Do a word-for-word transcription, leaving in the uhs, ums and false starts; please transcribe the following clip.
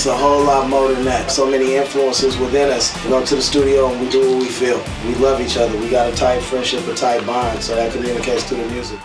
It's a whole lot more than that. So many influences within us. We go to the studio and we do what we feel. We love each other. We got a tight friendship, a tight bond, so that communicates through the music.